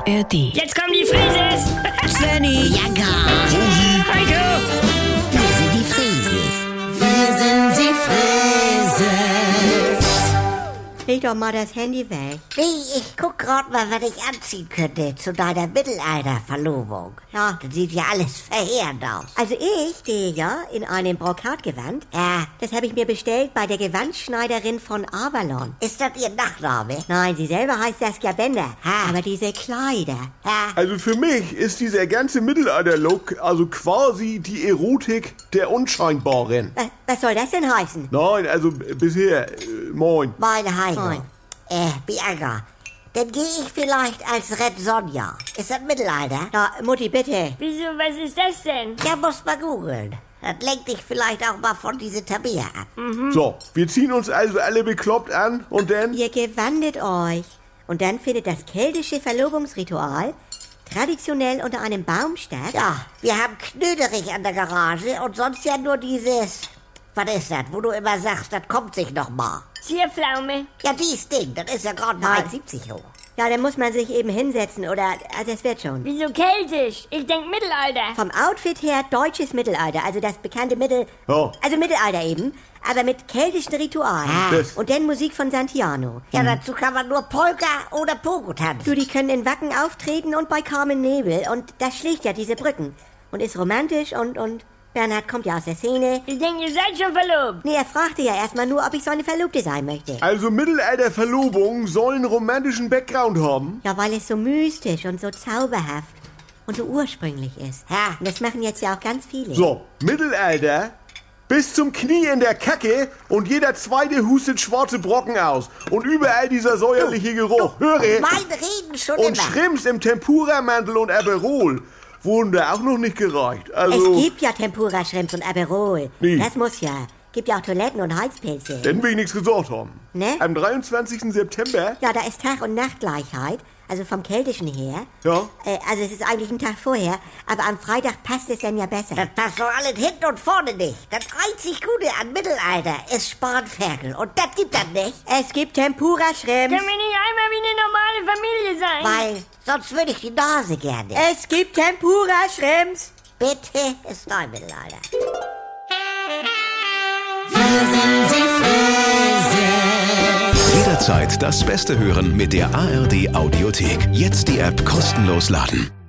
ARD. Jetzt kommen die Frises! Svenny, Ja, gar. Heiko! Wir sind die Frieses. Wir sind die Frieses. leg doch mal das Handy weg. Nee, ich guck grad mal, was ich anziehen könnte zu deiner Mittelalter-Verlobung. Ja. Das sieht ja alles verheerend aus. Also ich stehe ja in einem Brokatgewand. Ja, Das habe ich mir bestellt bei der Gewandschneiderin von Avalon. ist das ihr Nachname? Nein, sie selber heißt Saskia Bender. Ha. Aber diese Kleider. Ja, Also für mich ist dieser ganze Mittelalter-Look also quasi die Erotik der Unscheinbaren. Was soll das denn heißen? Nein, also bisher, moin. meine Heiko. Moin. Bianca. Dann gehe ich vielleicht als Red Sonja. Ist das Mittelalter? Na, Mutti, bitte. Wieso, was ist das denn? Ja, muss mal googeln. Das lenkt dich vielleicht auch mal von dieser Tabea ab. So, wir ziehen uns also alle bekloppt an und dann... Ihr gewandet euch. Und dann findet das keltische Verlobungsritual traditionell unter einem Baum statt. Ja, wir haben Knöderich an der Garage und sonst ja nur dieses... Was ist das, wo du immer sagst, das kommt sich noch mal. Zierpflaume. Ja, dies Ding, das ist ja gerade mal Nein. 1,70 hoch. Ja, dann muss man sich eben hinsetzen oder... Also es wird schon. Wieso keltisch? Ich denk Mittelalter. Vom Outfit her deutsches Mittelalter, also das bekannte Ja. Also Mittelalter eben, aber mit keltischen Ritualen. Das- Und dann Musik von Santiano. Ja, dazu kann man nur Polka oder Pogo tanzen. Du, die können in Wacken auftreten und bei Carmen Nebel. Und das schlägt ja diese Brücken. Und ist romantisch und Bernhard kommt ja aus der Szene. Ich denk, ihr seid schon verlobt. Nee, er fragte ja erstmal nur, ob ich seine Verlobte sein möchte. Also Mittelalter-Verlobungen sollen einen romantischen Background haben. Ja, weil es so mystisch und so zauberhaft und so ursprünglich ist. Ja. Und das machen jetzt ja auch ganz viele. So, Mittelalter, bis zum Knie in der Kacke und jeder zweite hustet schwarze Brocken aus. Und überall dieser säuerliche Geruch. Höre! Mein Reden schon Und immer. Shrimps im Tempura-Mantel und Aperol wurden da auch noch nicht gereicht. Es Also, gibt ja Tempura-Shrimps und Aperol. Nee. Das muss ja. Gibt ja auch Toiletten und Heizpilze. dann will ich nichts gesagt haben. Ne? Am 23. September, Ja, da ist Tag- und Nachtgleichheit, also vom Keltischen her. Ja. Also es ist eigentlich ein Tag vorher, aber am Freitag passt es dann ja besser. Das passt doch alles hinten und vorne nicht. Das einzig Gute an Mittelalter ist Spanferkel. Und das gibt das nicht. Es gibt Tempura-Shrimps. Können wir nicht einmal wie eine normale Familie sein? Weil sonst würde ich die Nase gerne. Es gibt Tempura-Shrimps. Bitte ist dein Mittelalter. Jederzeit das Beste hören mit der ARD Audiothek. Jetzt die App kostenlos laden.